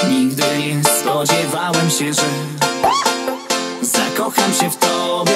Nigdy nie spodziewałem się, że zakocham się w tobie.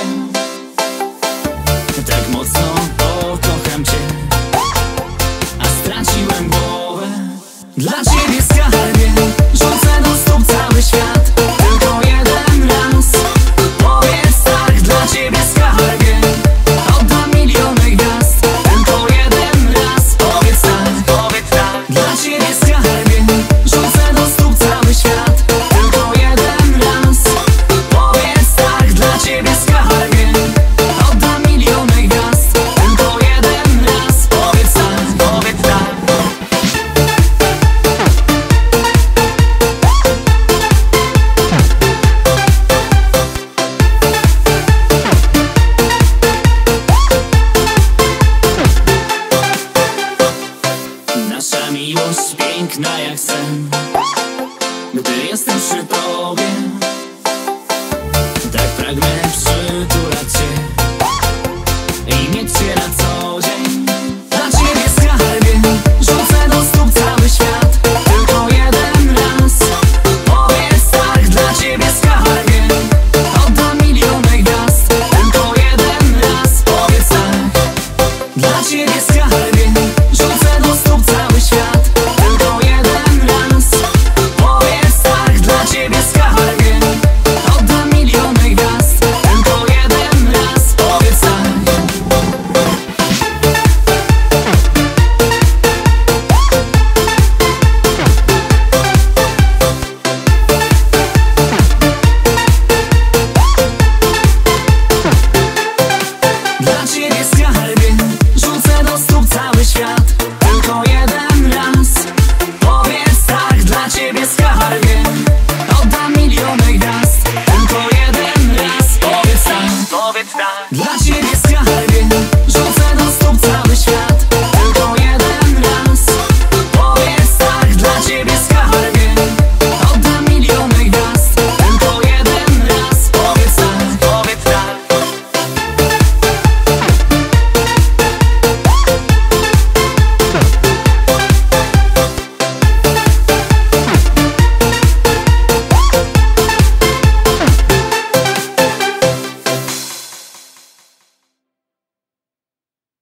Tak mocno pokocham cię, a straciłem głowę. Dla ciebie, skarbie, rzucę do stóp cały świat. Tylko jeden raz powiedz tak. Dla ciebie, skarbie, oddam miliony gwiazd. Tylko jeden raz powiedz tak, powiedz tak. Dla ciebie, skarbie, rzucę do stóp cały świat. Tylko jeden raz powiedz tak. Dla ciebie, skarbie, oddam miliony gwiazd. Tylko jeden raz powiedz tak, powiedz tak. Nasza miłość piękna jak sen, gdy jestem przy tobie.